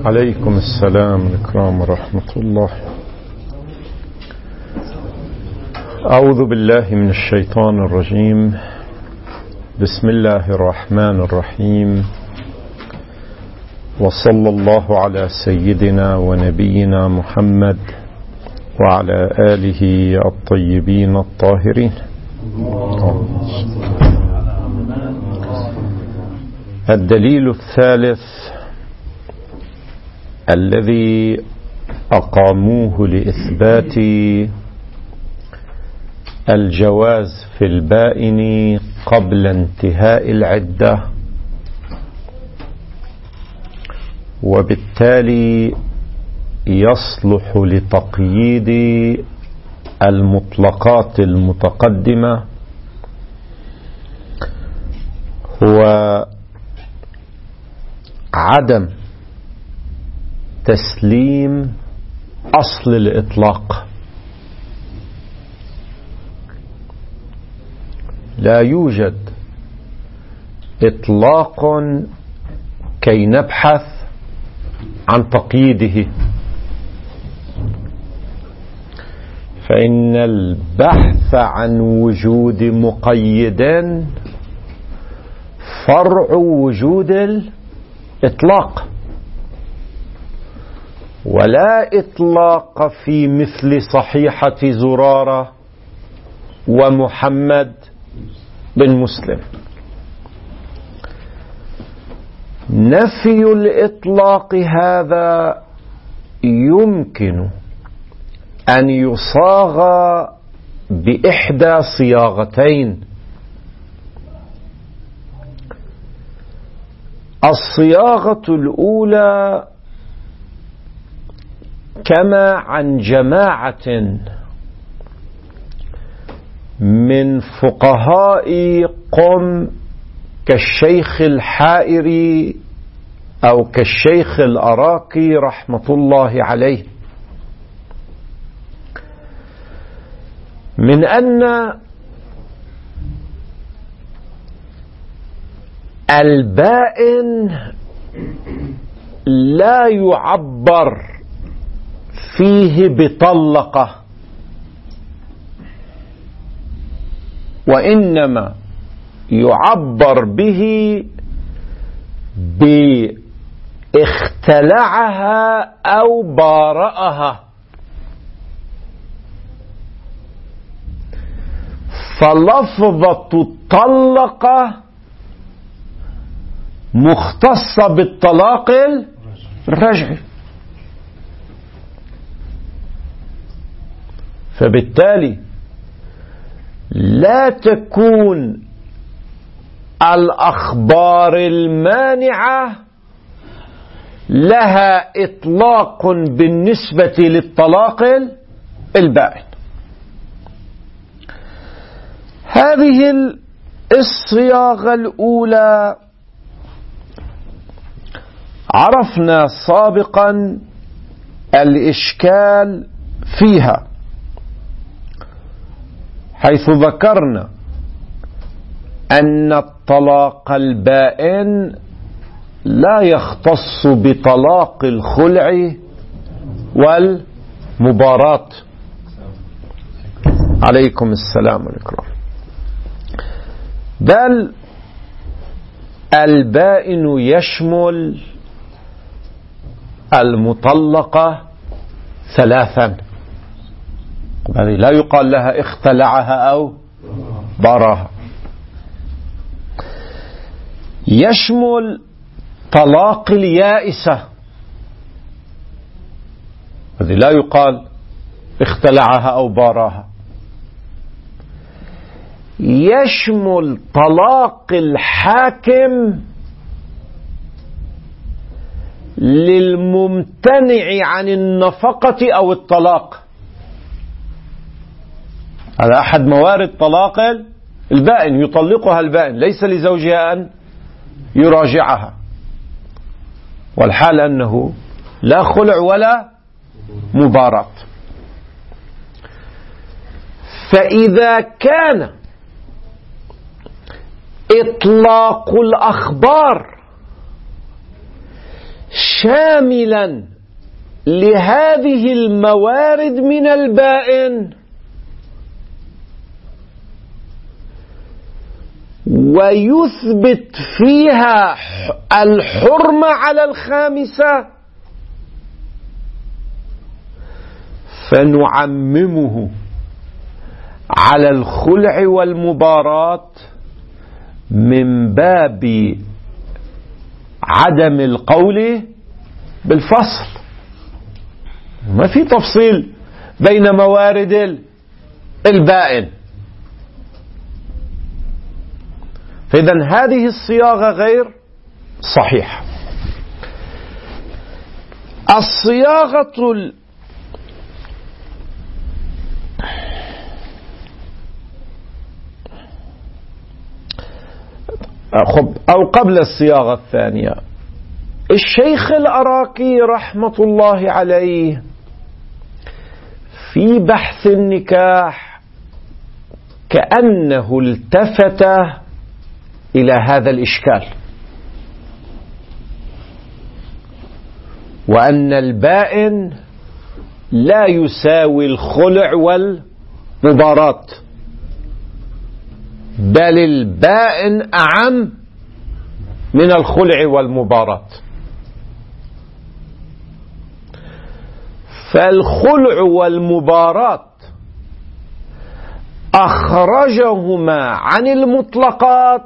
عليكم السلام الكرام ورحمة الله. أعوذ بالله من الشيطان الرجيم. بسم الله الرحمن الرحيم، وصلى الله على سيدنا ونبينا محمد وعلى آله الطيبين الطاهرين. الدليل الثالث الذي أقاموه لإثبات الجواز في البائن قبل انتهاء العدة، وبالتالي يصلح لتقييد المطلقات المتقدمة، هو عدم تسليم أصل الإطلاق. لا يوجد إطلاق كي نبحث عن تقييده، فإن البحث عن وجود مقيد فرع وجود الإطلاق، ولا إطلاق في مثل صحيحة زرارة ومحمد بن مسلم. نفي الإطلاق هذا يمكن أن يصاغ بإحدى صياغتين: الصياغة الأولى كما عن جماعة من فقهاء قم كالشيخ الحائري أو كالشيخ الأراكي رحمة الله عليه، من أن البائن لا يعبر فيه بطلقة، وإنما يعبر به باختلعها أو بارأها. فلفظة الطلقة مختصة بالطلاق الرجعي، فبالتالي لا تكون الأخبار المانعة لها إطلاق بالنسبة للطلاق البائن. هذه الصياغة الأولى عرفنا سابقا الإشكال فيها، حيث ذكرنا أن الطلاق البائن لا يختص بطلاق الخلع والمباراة. عليكم السلام والإكرام. بل البائن يشمل المطلقة ثلاثا، هذه لا يقال لها اختلعها أو باراها. يشمل طلاق اليائسة، هذه لا يقال اختلعها أو باراها. يشمل طلاق الحاكم للممتنع عن النفقة أو الطلاق، هذا أحد موارد طلاق البائن، يطلقها البائن، ليس لزوجها أن يراجعها، والحال أنه لا خلع ولا مباراة. فإذا كان إطلاق الأخبار شاملا لهذه الموارد من البائن، ويثبت فيها الحرمة على الخامسة، فنعممه على الخلع والمباراة من باب عدم القول بالفصل. ما في تفصيل بين موارد البائن. فإذا هذه الصياغة غير صحيحة. الصياغة أو قبل الصياغة الثانية، الشيخ الأراكي رحمة الله عليه في بحث النكاح كأنه التفت إلى هذا الإشكال، وأن البائن لا يساوي الخلع والمباراة، بل البائن أعم من الخلع والمباراة. فالخلع والمباراة أخرجهما عن المطلقات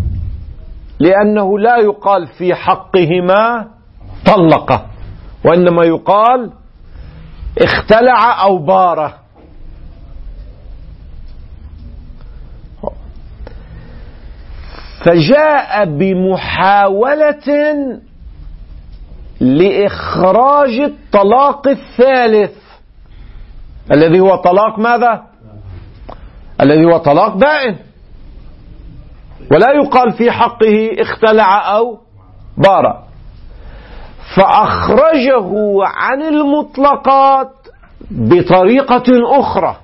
لأنه لا يقال في حقهما طلقه، وإنما يقال اختلع أو باره. فجاء بمحاولة لإخراج الطلاق الثالث الذي هو طلاق ماذا؟ الذي هو طلاق بائن، ولا يقال في حقه اختلع أو بار، فأخرجه عن المطلقات بطريقة أخرى.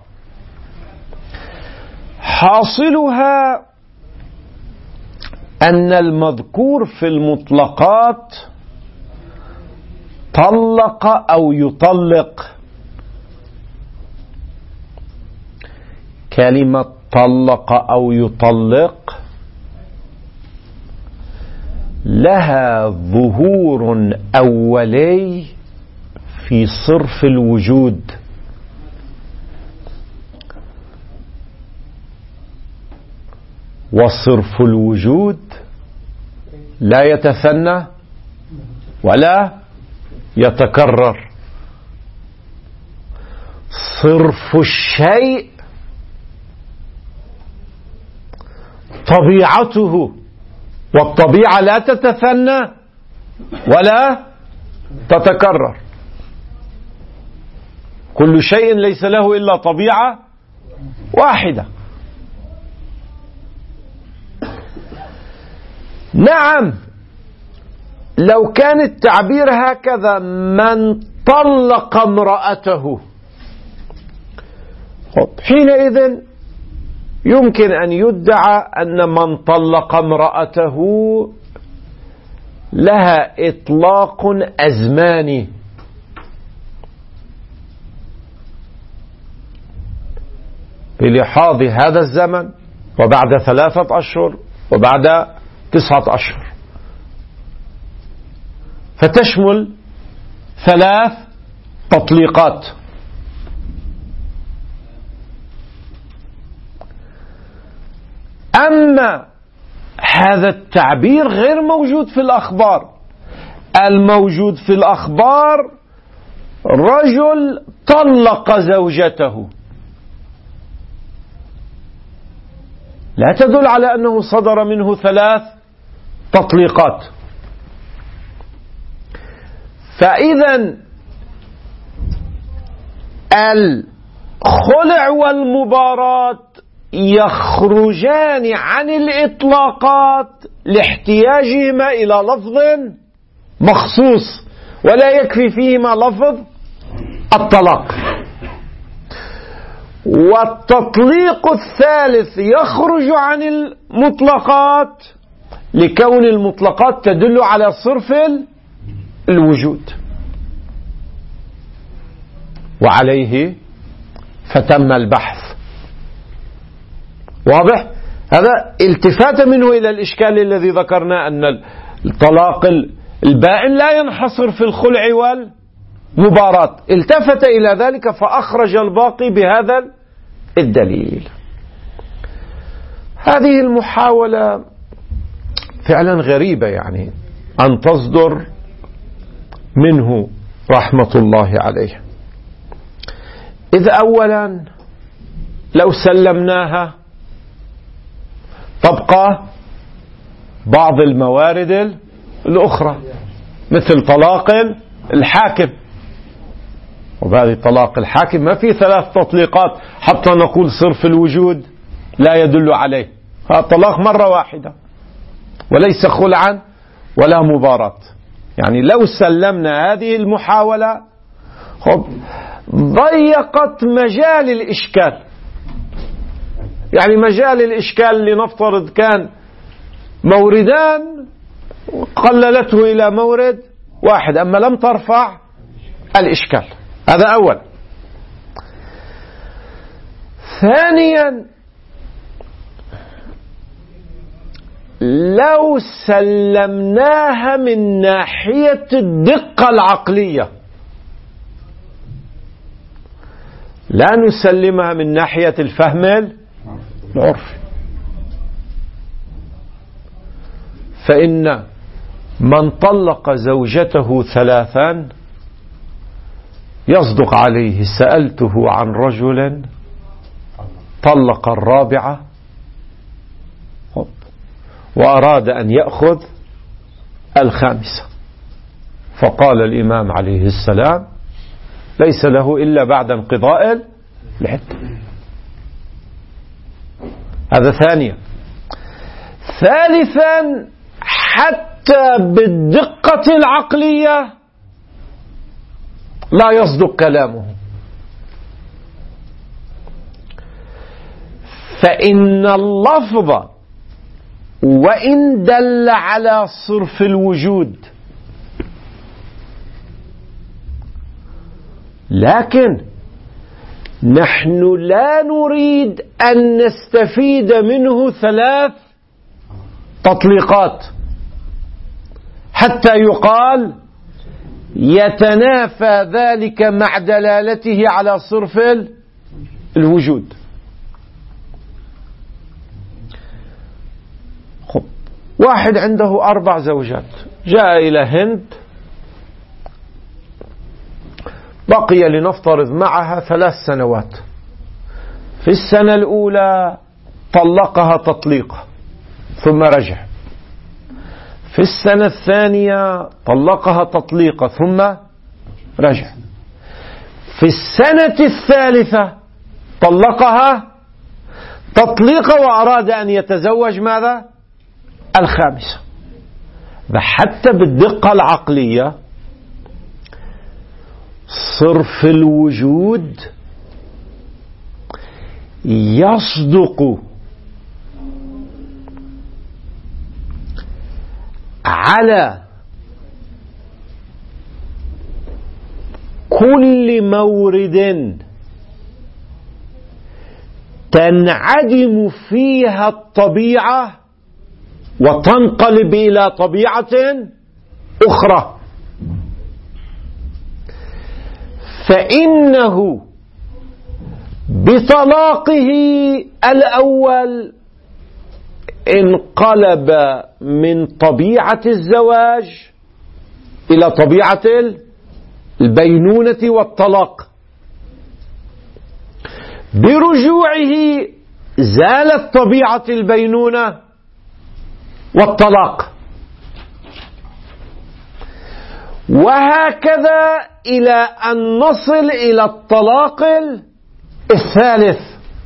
حاصلها أن المذكور في المطلقات طلق أو يطلق. كلمة طلق أو يطلق لها ظهور أولي في صرف الوجود، وصرف الوجود لا يتثنى ولا يتكرر. صرف الشيء طبيعته، والطبيعة لا تتثنى ولا تتكرر. كل شيء ليس له إلا طبيعة واحدة. نعم، لو كان التعبير هكذا من طلق امرأته، حينئذ يمكن أن يدعى أن من طلق امرأته لها إطلاق أزماني، بلحاظ هذا الزمن وبعد 3 أشهر وبعد 9 أشهر، فتشمل 3 تطليقات. أما هذا التعبير غير موجود في الأخبار. الموجود في الأخبار رجل طلق زوجته، لا تدل على أنه صدر منه 3 تطليقات. فإذا الخلع والمباراة يخرجان عن الإطلاقات لاحتياجهما إلى لفظ مخصوص، ولا يكفي فيهما لفظ الطلاق. والتطليق الثالث يخرج عن المطلقات لكون المطلقات تدل على صرف الوجود، وعليه فتم البحث. واضح؟ هذا التفات منه إلى الإشكال الذي ذكرنا أن الطلاق البائن لا ينحصر في الخلع والمباراة، التفت إلى ذلك فأخرج الباقي بهذا الدليل. هذه المحاولة فعلا غريبة يعني أن تصدر منه رحمة الله عليه. إذ أولا لو سلمناها تبقى بعض الموارد الأخرى مثل طلاق الحاكم، وبهذه طلاق الحاكم ما في 3 تطليقات حتى نقول صرف الوجود لا يدل عليه، هذا طلاق مرة واحدة وليس خلعا ولا مباراة. يعني لو سلمنا هذه المحاولة ضيقت مجال الإشكال، يعني مجال الإشكال لنفترض كان موردان قللته إلى مورد واحد، أما لم ترفع الإشكال. هذا أول. ثانيا لو سلمناها من ناحية الدقة العقلية، لا نسلمها من ناحية الفهم العرفي، فإن من طلق زوجته 3 يصدق عليه سألته عن رجل طلق 4 وأراد أن يأخذ 5، فقال الإمام عليه السلام ليس له إلا بعد انقضاء العدة. هذا ثانيا. ثالثا حتى بالدقة العقلية لا يصدق كلامه، فإن اللفظ وإن دل على صرف الوجود لكن نحن لا نريد أن نستفيد منه 3 تطليقات حتى يقال يتنافى ذلك مع دلالته على صرف الوجود. واحد عنده 4 زوجات، جاء إلى هند بقي لنفترض معها 3 سنوات، في السنة الأولى طلقها تطليقة ثم رجع، في السنة الثانية طلقها تطليقة ثم رجع، في السنة الثالثة طلقها تطليقة وأراد أن يتزوج ماذا؟ 5. فحتى بالدقة العقلية صرف الوجود يصدق على كل مورد تنعدم فيها الطبيعة وتنقلب إلى طبيعة أخرى، فإنه بطلاقه الأول انقلب من طبيعة الزواج إلى طبيعة البينونة والطلاق، برجوعه زالت طبيعة البينونة والطلاق، وهكذا إلى أن نصل إلى الطلاق الثالث.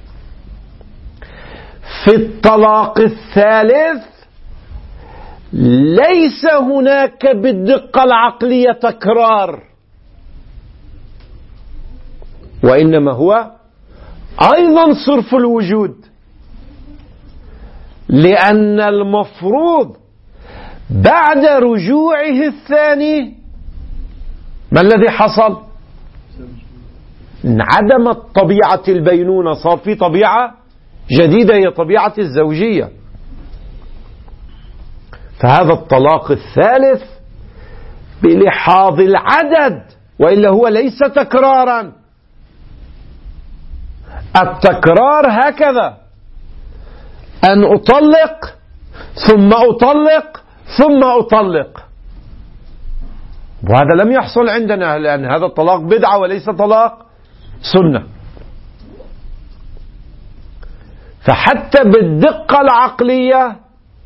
في الطلاق الثالث ليس هناك بالدقة العقلية تكرار، وإنما هو أيضا صرف الوجود، لأن المفروض بعد رجوعه الثاني ما الذي حصل؟ انعدمت طبيعة البينونة، صار في طبيعة جديدة هي طبيعة الزوجية. فهذا الطلاق الثالث بلحاظ العدد، وإلا هو ليس تكرارا. التكرار هكذا: أن أطلق ثم أطلق ثم أطلق، وهذا لم يحصل عندنا، لأن هذا الطلاق بدعة وليس طلاق سنة. فحتى بالدقة العقلية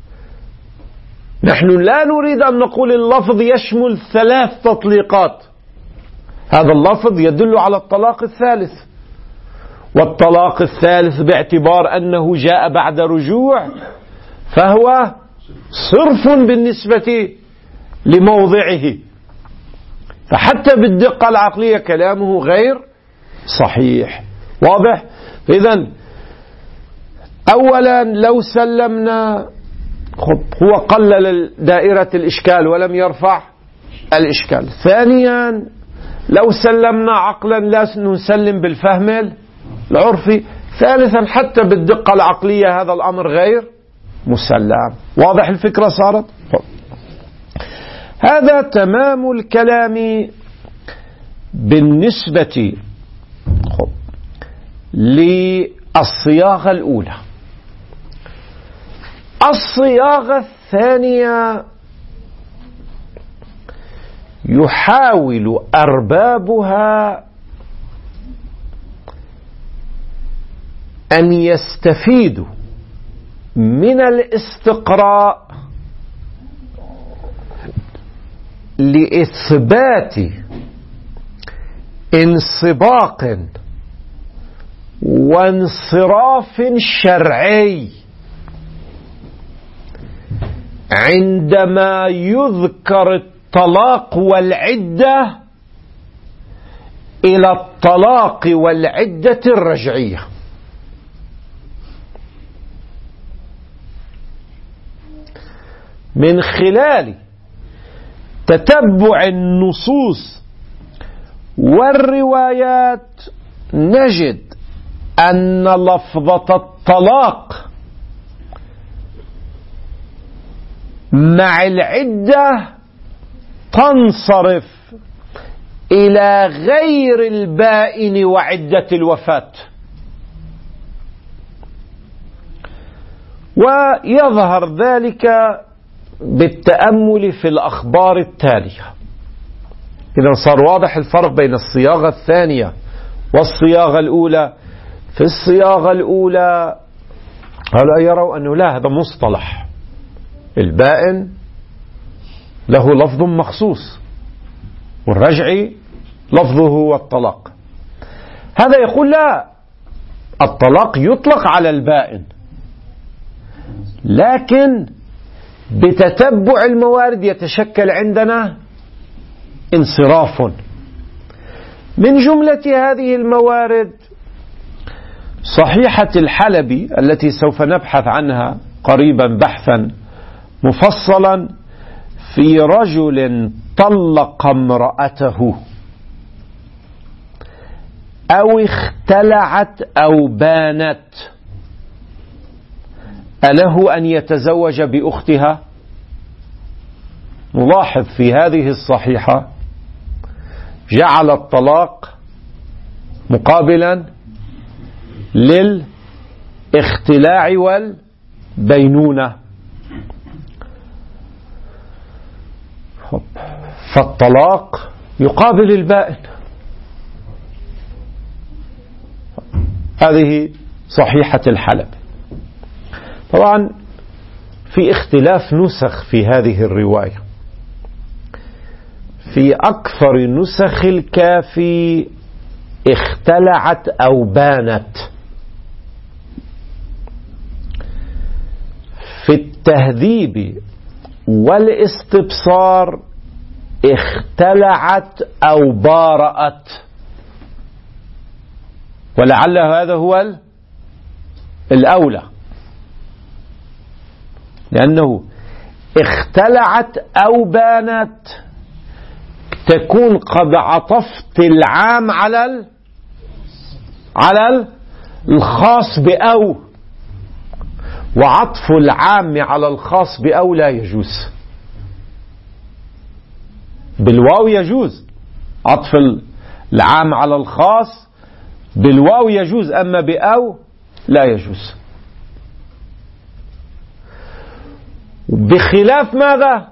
نحن لا نريد أن نقول اللفظ يشمل 3 تطليقات، هذا اللفظ يدل على الطلاق الثالث، والطلاق الثالث باعتبار أنه جاء بعد رجوع فهو صرف بالنسبة لموضعه، فحتى بالدقة العقلية كلامه غير صحيح. واضح؟ إذن أولا لو سلمنا هو قلل دائرة الإشكال ولم يرفع الإشكال. ثانيا لو سلمنا عقلا لا نسلم بالفهم العرفي. ثالثا حتى بالدقة العقلية هذا الأمر غير مسلم. واضح الفكرة صارت؟ هذا تمام الكلام بالنسبة للصياغة الأولى. الصياغة الثانية يحاول أربابها أن يستفيدوا من الاستقراء لإثبات انسباق وانصراف شرعي عندما يذكر الطلاق والعدة إلى الطلاق والعدة الرجعية. من خلال تتبع النصوص والروايات نجد أن لفظة الطلاق مع العدة تنصرف إلى غير البائن وعدة الوفاة. ويظهر ذلك بالتأمل في الأخبار التالية. إذن صار واضح الفرق بين الصياغة الثانية والصياغة الأولى. في الصياغة الأولى هؤلاء يروا أنه لا، هذا مصطلح، البائن له لفظ مخصوص والرجعي لفظه هو الطلاق. هذا يقول لا، الطلاق يطلق على البائن، لكن بتتبع الموارد يتشكل عندنا انصراف. من جملة هذه الموارد صحيحة الحلبي التي سوف نبحث عنها قريبا بحثا مفصلا في رجل طلق امرأته أو اختلعت أو بانت، أله أن يتزوج بأختها؟ نلاحظ في هذه الصحيحة جعل الطلاق مقابلا للاختلاع والبينونة. فالطلاق يقابل البائن. هذه صحيحة الحلب. طبعا في اختلاف نسخ في هذه الرواية. في أكثر نسخ الكافي اختلعت أو بانت. في التهذيب والاستبصار اختلعت أو بارأت، ولعل هذا هو الأولى، لأنه اختلعت أو بانت تكون قد عطفت العام على الخاص بأو، وعطف العام على الخاص بأو لا يجوز. بالواو يجوز عطف العام على الخاص، بالواو يجوز، أما بأو لا يجوز. بخلاف ماذا؟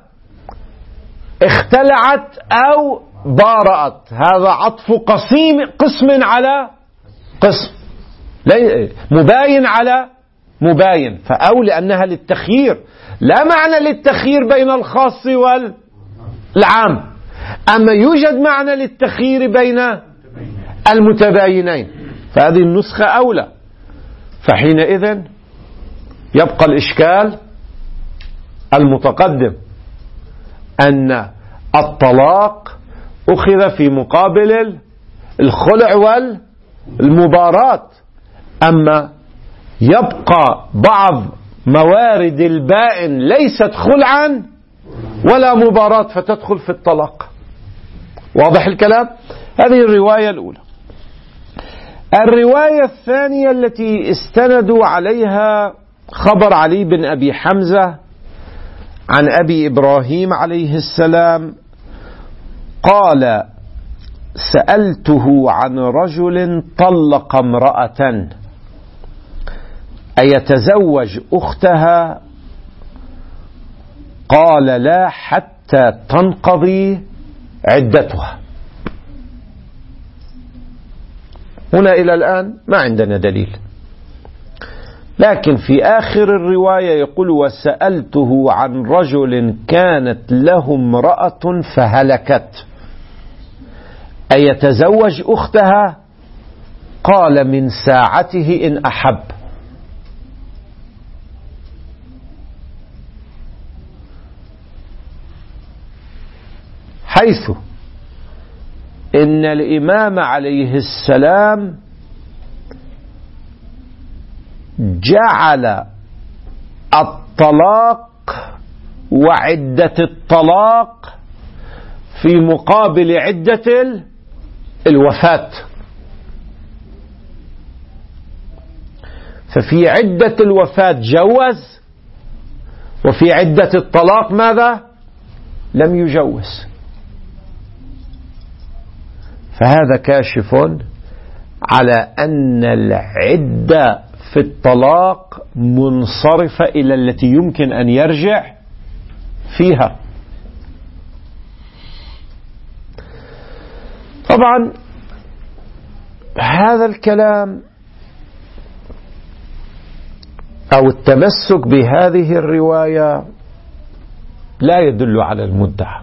اختلعت أو بارأت، هذا عطف قسم على قسم، مباين على مباين، فأو لأنها للتخيير، لا معنى للتخيير بين الخاص والعام، أما يوجد معنى للتخيير بين المتباينين، فهذه النسخة أولى. فحينئذ يبقى الإشكال المتقدم أن الطلاق أخذ في مقابل الخلع والمباراة، أما يبقى بعض موارد البائن ليست خلعا ولا مباراة فتدخل في الطلاق. واضح الكلام؟ هذه الرواية الأولى. الرواية الثانية التي استندوا عليها خبر علي بن أبي حمزة عن أبي إبراهيم عليه السلام قال: سألته عن رجل طلق امرأة أيتزوج أختها؟ قال: لا حتى تنقضي عدتها. هنا إلى الآن ما عندنا دليل، لكن في آخر الرواية يقول: وسألته عن رجل كانت له امرأة فهلكت أيتزوج أختها؟ قال: من ساعته إن أحب. حيث إن الإمام عليه السلام جعل الطلاق وعدة الطلاق في مقابل عدة الوفاة، ففي عدة الوفاة جوز، وفي عدة الطلاق ماذا؟ لم يجوز. فهذا كاشف على أن العدة في الطلاق منصرفة إلى التي يمكن أن يرجع فيها. طبعا هذا الكلام أو التمسك بهذه الرواية لا يدل على المدعى،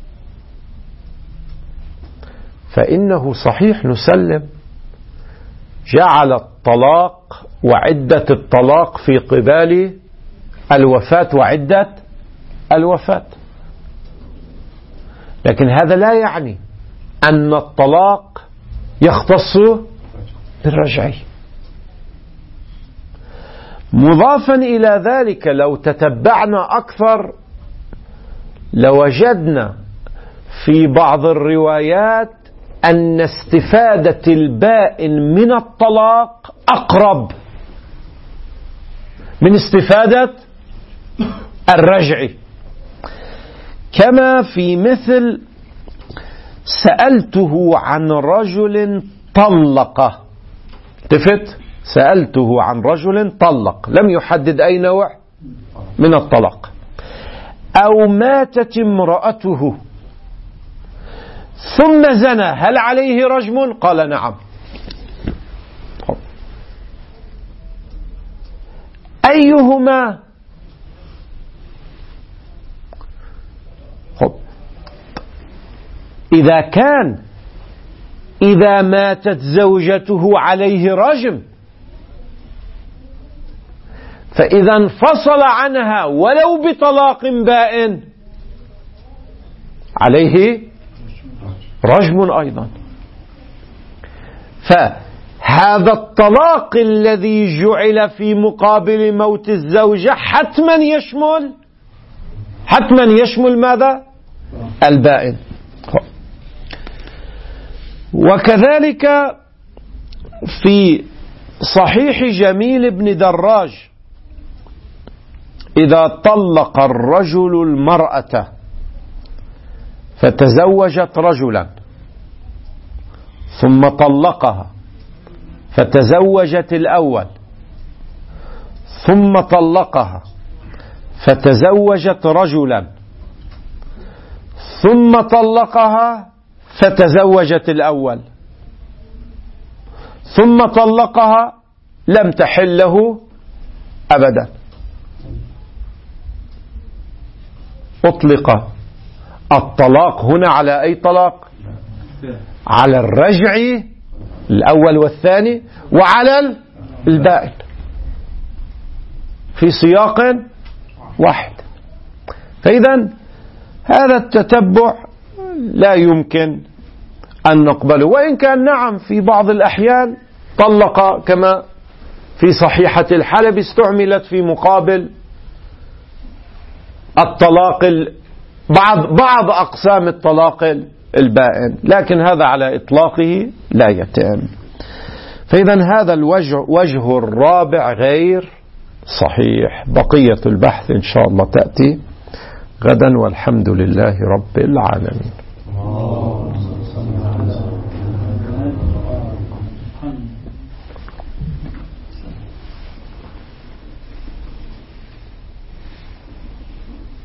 فإنه صحيح نسلم جعل الطلاق وعدة الطلاق في قبال الوفاة وعدة الوفاة، لكن هذا لا يعني أن الطلاق يختص بالرجعي. مضافا إلى ذلك لو تتبعنا أكثر لوجدنا في بعض الروايات أن استفادة البائن من الطلاق أقرب من استفادة الرجع، كما في مثل سألته عن رجل طلق، التفت، سألته عن رجل طلق، لم يحدد أي نوع من الطلاق، أو ماتت امرأته ثم زنى هل عليه رجم؟ قال نعم. أيهما؟ إذا كان إذا ماتت زوجته عليه رجم، فإذا انفصل عنها ولو بطلاق بائن عليه رجم أيضا. فهذا الطلاق الذي جعل في مقابل موت الزوجة حتما يشمل ماذا؟ البائن. وكذلك في صحيح جميل بن دراج: إذا طلق الرجل المرأة فتزوجت رجلا ثم طلقها فتزوجت الأول ثم طلقها فتزوجت رجلا ثم طلقها فتزوجت الأول ثم طلقها، لم تحل له أبدا. أطلق الطلاق هنا على أي طلاق؟ على الرجع الأول والثاني وعلى البائن في سياق واحد. فإذا هذا التتبع لا يمكن أن نقبله، وإن كان نعم في بعض الأحيان طلق، كما في صحيحة الحلب استعملت في مقابل الطلاق بعض أقسام الطلاق البائن، لكن هذا على إطلاقه لا يتم. فإذا هذا الوجه الرابع غير صحيح. بقية البحث إن شاء الله تأتي غدا، والحمد لله رب العالمين.